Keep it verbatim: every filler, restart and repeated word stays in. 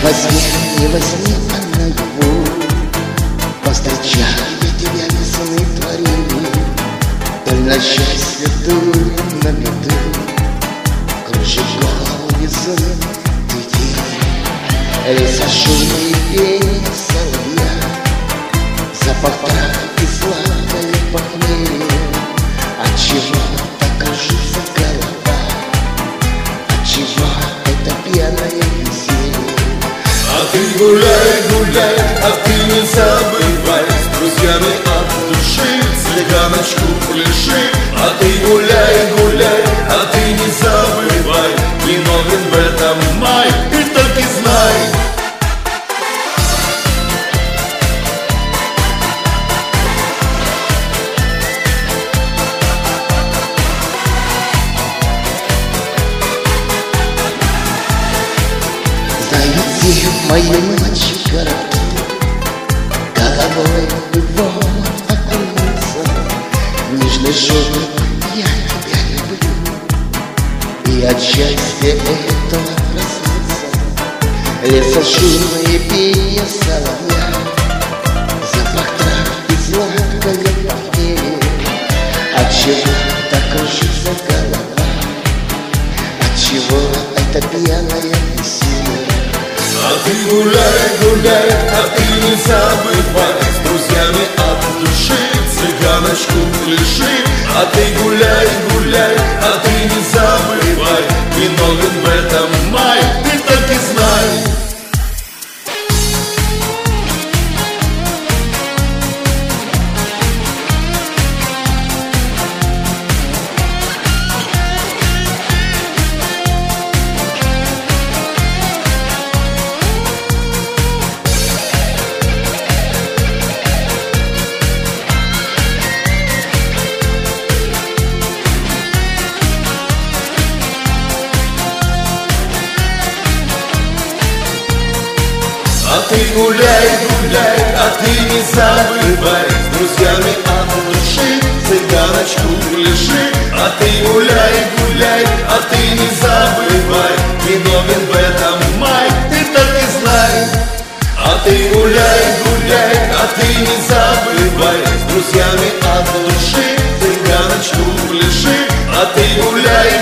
возьми, не возьми, а наяву. Повстречали тебя весны творили, Толь на счастье дури на меду. Кружит голову весны ты леса шумные пение соловья, запах трав и сладкое похмелье. Отчего так кружится голова? Отчего это пьяное веселье? А ты гуляй, гуляй, а ты не забывай, с друзьями от души цыганочку пляши. А ты гуляй, гуляй, а ты не забывай, виновен в этом май, ты только знай. Знаете, мои ночи коротки, головой в его окунулся. Нежный шепот, я тебя люблю, и от счастья этого проснулся. Леса шумные пение соловья, запах трав и сладкое похмелье. Отчего так кружится голова? Отчего это пьяное веселье? А ты гуляй, гуляй, а ты не забывай, с друзьями от души цыганочку пляши. А ты гуляй, гуляй, а ты не забывай, виновен в этом май, ты так и знай. А ты гуляй, гуляй, а ты не забывай, с друзьями от души цыганочку пляши. А ты гуляй, гуляй, а ты не забывай, виновен в этом май, ты так и знай. А ты гуляй, гуляй, а ты не забывай, с друзьями от души цыганочку пляши. А ты гуляй,